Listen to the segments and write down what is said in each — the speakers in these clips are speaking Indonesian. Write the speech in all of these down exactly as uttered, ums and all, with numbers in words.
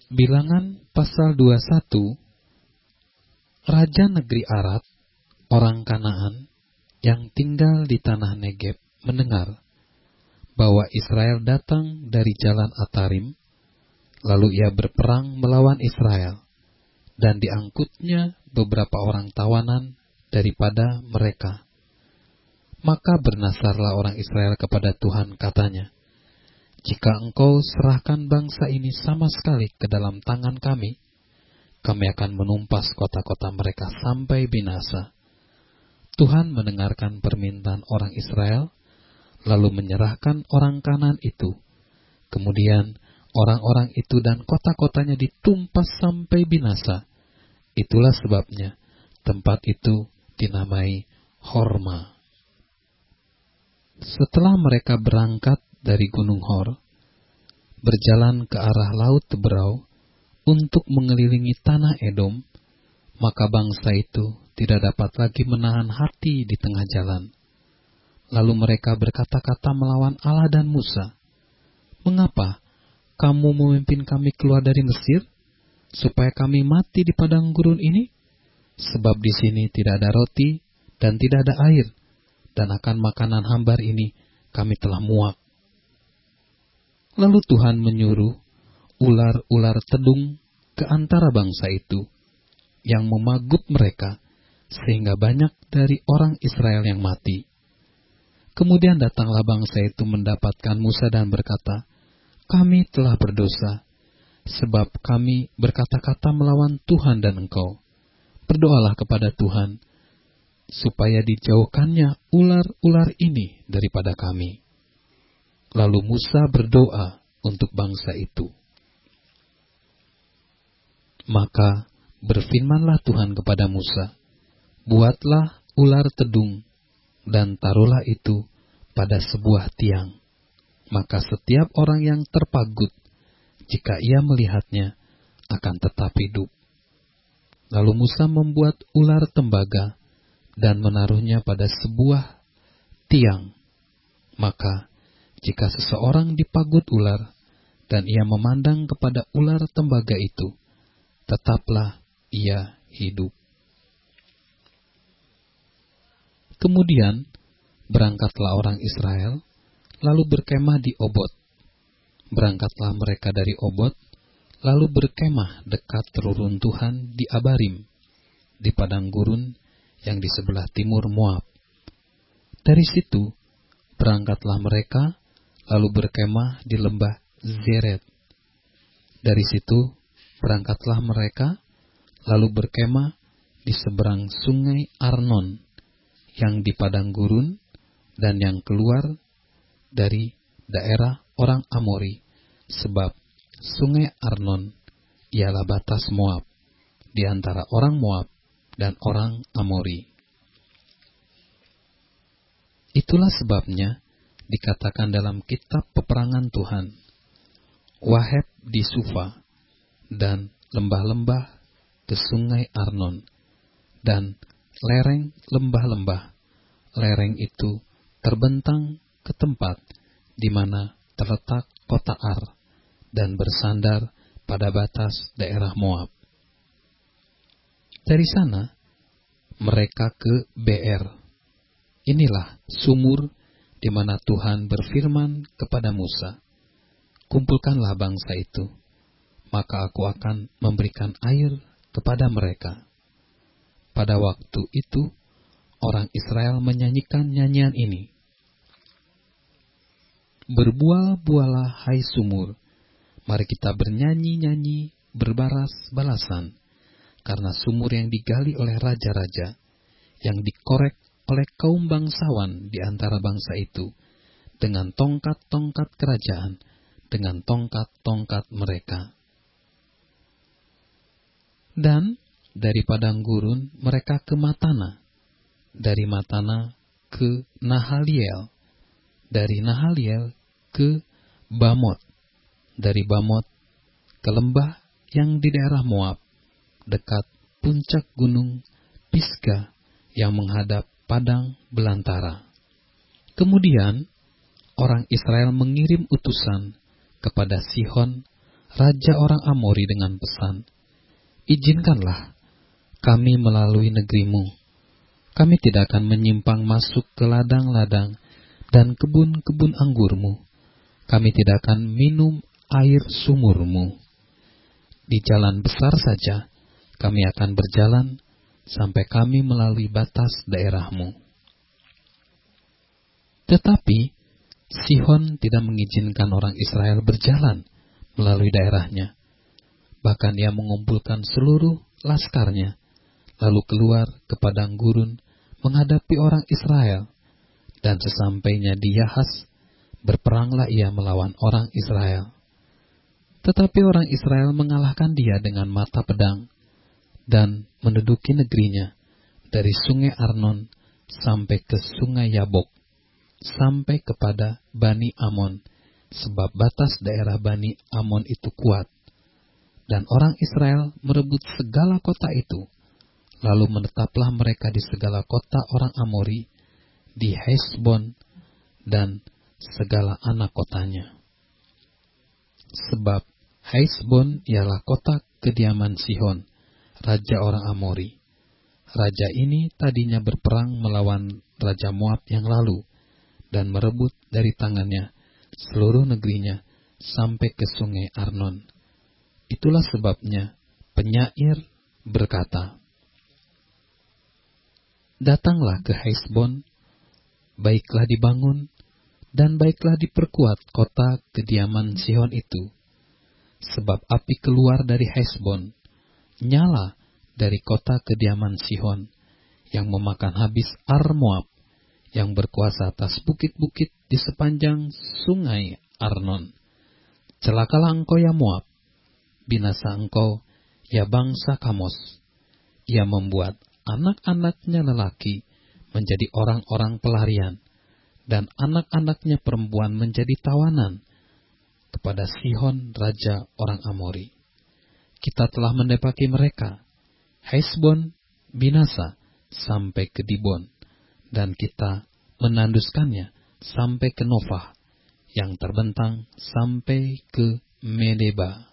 Bilangan pasal dua puluh satu. Raja negeri Arad, orang Kanaan, yang tinggal di tanah Negeb, mendengar bahwa Israel datang dari jalan Atarim, lalu ia berperang melawan Israel, dan diangkutnya beberapa orang tawanan daripada mereka. Maka bernasarlah orang Israel kepada Tuhan, katanya, "Jika engkau serahkan bangsa ini sama sekali ke dalam tangan kami, kami akan menumpas kota-kota mereka sampai binasa." Tuhan mendengarkan permintaan orang Israel, lalu menyerahkan orang Kanaan itu. Kemudian orang-orang itu dan kota-kotanya ditumpas sampai binasa. Itulah sebabnya tempat itu dinamai Horma. Setelah mereka berangkat dari Gunung Hor, berjalan ke arah Laut Teberau untuk mengelilingi tanah Edom, maka bangsa itu tidak dapat lagi menahan hati di tengah jalan. Lalu mereka berkata-kata melawan Allah dan Musa, "Mengapa kamu memimpin kami keluar dari Mesir, supaya kami mati di padang gurun ini? Sebab di sini tidak ada roti dan tidak ada air, dan akan makanan hambar ini kami telah muak." Lalu Tuhan menyuruh ular-ular tedung ke antara bangsa itu, yang memagut mereka, sehingga banyak dari orang Israel yang mati. Kemudian datanglah bangsa itu mendapatkan Musa dan berkata, "Kami telah berdosa, sebab kami berkata-kata melawan Tuhan dan engkau. Berdoalah kepada Tuhan, supaya dijauhkannya ular-ular ini daripada kami." Lalu Musa berdoa untuk bangsa itu. Maka berfirmanlah Tuhan kepada Musa, "Buatlah ular tedung, dan taruhlah itu pada sebuah tiang. Maka setiap orang yang terpagut, jika ia melihatnya, akan tetap hidup." Lalu Musa membuat ular tembaga, dan menaruhnya pada sebuah tiang. Maka jika seseorang dipagut ular, dan ia memandang kepada ular tembaga itu, tetaplah ia hidup. Kemudian berangkatlah orang Israel, lalu berkemah di Obot. Berangkatlah mereka dari Obot, lalu berkemah dekat reruntuhan di Abarim, di padang gurun yang di sebelah timur Moab. Dari situ berangkatlah mereka, lalu berkemah di lembah Zeret. Dari situ berangkatlah mereka, lalu berkemah di seberang sungai Arnon, yang di padang gurun, dan yang keluar dari daerah orang Amori, sebab sungai Arnon ialah batas Moab, di antara orang Moab dan orang Amori. Itulah sebabnya dikatakan dalam kitab peperangan Tuhan, Waheb di Sufa, dan lembah-lembah ke sungai Arnon, dan lereng lembah-lembah. Lereng itu terbentang ke tempat di mana terletak kota Ar, dan bersandar pada batas daerah Moab. Dari sana mereka ke Beer. Inilah sumur di mana Tuhan berfirman kepada Musa, "Kumpulkanlah bangsa itu, maka aku akan memberikan air kepada mereka." Pada waktu itu, orang Israel menyanyikan nyanyian ini, "Berbual-bualah hai sumur, mari kita bernyanyi-nyanyi berbalas-balasan, karena sumur yang digali oleh raja-raja, yang dikorek oleh kaum bangsawan di antara bangsa itu, dengan tongkat-tongkat kerajaan, dengan tongkat-tongkat mereka." Dan dari padang gurun mereka ke Matana, dari Matana ke Nahaliel, dari Nahaliel ke Bamot, dari Bamot ke lembah yang di daerah Moab, dekat puncak gunung Pisgah yang menghadap padang belantara. Kemudian orang Israel mengirim utusan kepada Sihon, raja orang Amori dengan pesan, "Izinkanlah kami melalui negerimu. Kami tidak akan menyimpang masuk ke ladang-ladang dan kebun-kebun anggurmu. Kami tidak akan minum air sumurmu. Di jalan besar saja kami akan berjalan sampai kami melalui batas daerahmu." Tetapi Sihon tidak mengizinkan orang Israel berjalan melalui daerahnya. Bahkan ia mengumpulkan seluruh laskarnya, lalu keluar ke padang gurun menghadapi orang Israel. Dan sesampainya di Yahas, berperanglah ia melawan orang Israel. Tetapi orang Israel mengalahkan dia dengan mata pedang, dan menduduki negerinya dari sungai Arnon sampai ke sungai Yabok, sampai kepada Bani Amon, sebab batas daerah Bani Amon itu kuat. Dan orang Israel merebut segala kota itu, lalu menetaplah mereka di segala kota orang Amori, di Hesbon, dan segala anak kotanya. Sebab Hesbon ialah kota kediaman Sihon, raja orang Amori. Raja ini tadinya berperang melawan raja Moab yang lalu, dan merebut dari tangannya seluruh negerinya sampai ke sungai Arnon. Itulah sebabnya penyair berkata, "Datanglah ke Hesbon, baiklah dibangun, dan baiklah diperkuat kota kediaman Sihon itu. Sebab api keluar dari Hesbon, nyala dari kota kediaman Sihon, yang memakan habis Ar Moab, yang berkuasa atas bukit-bukit di sepanjang sungai Arnon. Celakalah engkau ya Moab, binasa engkau ya bangsa Kamos. Ia membuat anak-anaknya lelaki menjadi orang-orang pelarian, dan anak-anaknya perempuan menjadi tawanan kepada Sihon raja orang Amori. Kita telah mendepaki mereka, Hesbon binasa sampai ke Dibon, dan kita menanduskannya sampai ke Nofah, yang terbentang sampai ke Medeba."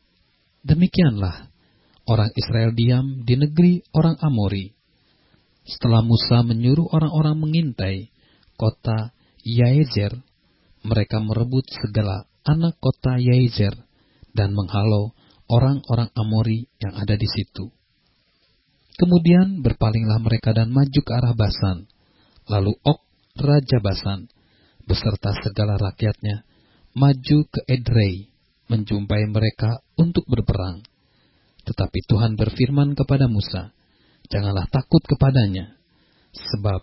Demikianlah orang Israel diam di negeri orang Amori. Setelah Musa menyuruh orang-orang mengintai kota Yaezer, mereka merebut segala anak kota Yaezer dan menghalau orang-orang Amori yang ada di situ. Kemudian berpalinglah mereka dan maju ke arah Basan. Lalu Og, raja Basan, beserta segala rakyatnya, maju ke Edrei, menjumpai mereka untuk berperang. Tetapi Tuhan berfirman kepada Musa, "Janganlah takut kepadanya, sebab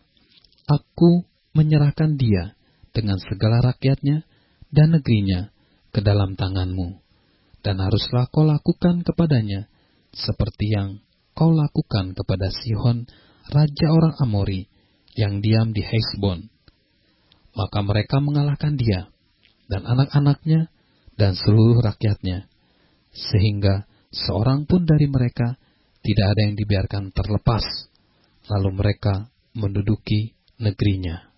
aku menyerahkan dia dengan segala rakyatnya dan negerinya ke dalam tanganmu. Dan haruslah kau lakukan kepadanya seperti yang kau lakukan kepada Sihon, raja orang Amori, yang diam di Hesbon." Maka mereka mengalahkan dia, dan anak-anaknya, dan seluruh rakyatnya, sehingga seorang pun dari mereka tidak ada yang dibiarkan terlepas. Lalu mereka menduduki negerinya.